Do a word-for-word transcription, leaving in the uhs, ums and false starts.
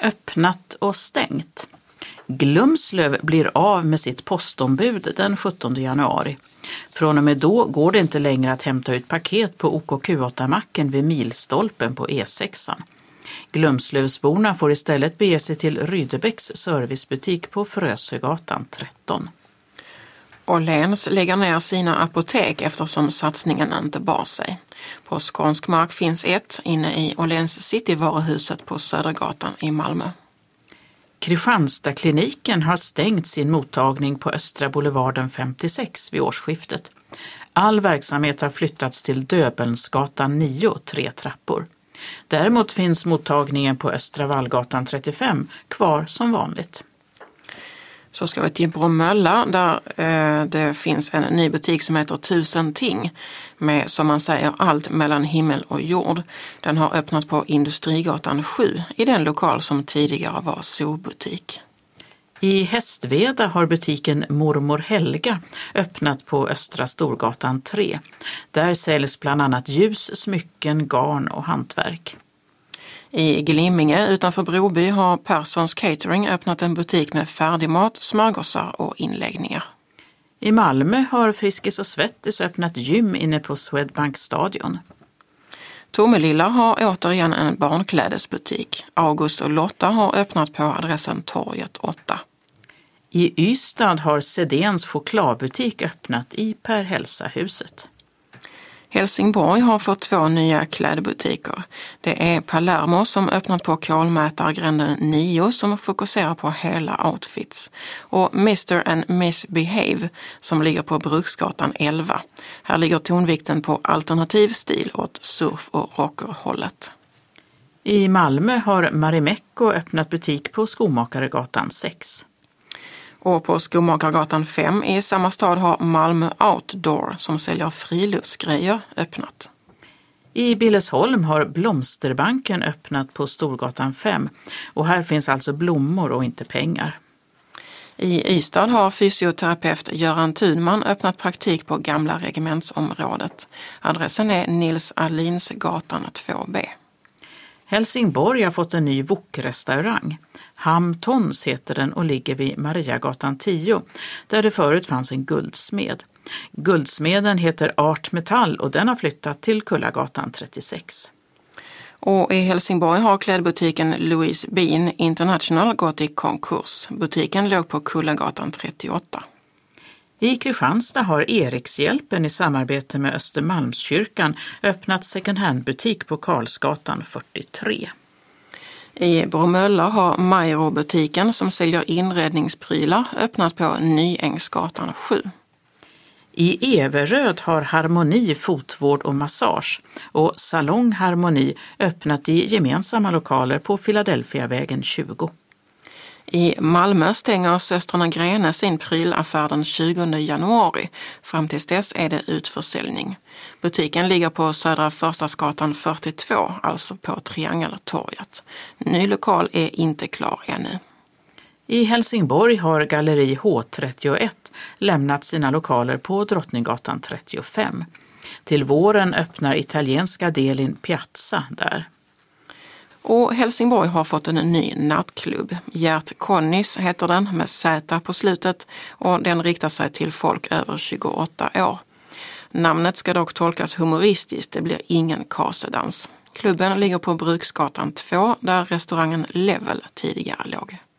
Öppnat och stängt. Glumslöv blir av med sitt postombud den sjuttonde januari. Från och med då går det inte längre att hämta ut paket på O K Q åtta-macken vid milstolpen på E sexan. Glumslövsborna får istället bege sig till Rydebäcks servicebutik på Frösögatan tretton. Åhléns lägger ner sina apotek eftersom satsningen inte bar sig. På skånsk mark finns ett inne i Åhléns Cityvaruhuset på Södergatan i Malmö. Kristianstadkliniken har stängt sin mottagning på Östra Boulevarden femtiosex vid årsskiftet. All verksamhet har flyttats till Döbelnsgatan nio, tre trappor. Däremot finns mottagningen på Östra Vallgatan trettiofem kvar som vanligt. Så ska vi till Bromölla där eh, det finns en ny butik som heter Tusen ting med, som man säger, allt mellan himmel och jord. Den har öppnat på Industrigatan sju i den lokal som tidigare var zoobutik. I Hästveda har butiken Mormor Helga öppnat på Östra Storgatan tre. Där säljs bland annat ljus, smycken, garn och hantverk. I Glimminge utanför Broby har Perssons Catering öppnat en butik med färdigmat, smörgåsar och inläggningar. I Malmö har Friskis och Svettis öppnat gym inne på Swedbank stadion. Tomelilla har återigen en barnklädesbutik. August och Lotta har öppnat på adressen Torget åtta. I Ystad har Sedens chokladbutik öppnat i Per Hälsa-huset. Helsingborg har fått två nya klädbutiker. Det är Palermo som öppnat på Kolmätargränden nio som fokuserar på hela outfits. Och mister and miss Behave som ligger på Bruksgatan elva. Här ligger tonvikten på alternativ stil åt surf- och rockerhållet. I Malmö har Marimekko öppnat butik på Skomakaregatan sex. Och på Skomakargatan fem i samma stad har Malmö Outdoor som säljer friluftsgrejer öppnat. I Billesholm har Blomsterbanken öppnat på Storgatan fem och här finns alltså blommor och inte pengar. I Ystad har fysioterapeut Göran Thunman öppnat praktik på Gamla regementsområdet. Adressen är Nils Alinsgatan två B. Helsingborg har fått en ny wok-restaurang. Hamtons heter den och ligger vid Mariagatan tio, där det förut fanns en guldsmed. Guldsmeden heter Art Metall och den har flyttat till Kullagatan trettiosex. Och i Helsingborg har klädbutiken Louise Bean International gått i konkurs. Butiken låg på Kullagatan trettioåtta. I Kristianstad har Erikshjälpen i samarbete med Östermalmskyrkan öppnat second hand-butik på Karlsgatan fyrtiotre. I Bromölla har Mairo-butiken som säljer inredningsprylar öppnat på Nyängsgatan sju. I Everöd har Harmoni fotvård och massage och Salong Harmoni öppnat i gemensamma lokaler på Philadelphiavägen tjugo. I Malmö stänger systrarna Grene sin prylaffär den tjugonde januari. Fram tills dess är det utförsäljning. Butiken ligger på Södra Förstadsgatan fyrtiotvå, alltså på Triangeltorget. Ny lokal är inte klar ännu. I Helsingborg har Galleri H trettioett lämnat sina lokaler på Drottninggatan trettiofem. Till våren öppnar italienska Delin Piazza där. Och Helsingborg har fått en ny nattklubb. Gert Connys heter den med Z på slutet och den riktar sig till folk över tjugoåtta år. Namnet ska dock tolkas humoristiskt, det blir ingen kasedans. Klubben ligger på Bruksgatan två där restaurangen Level tidigare låg.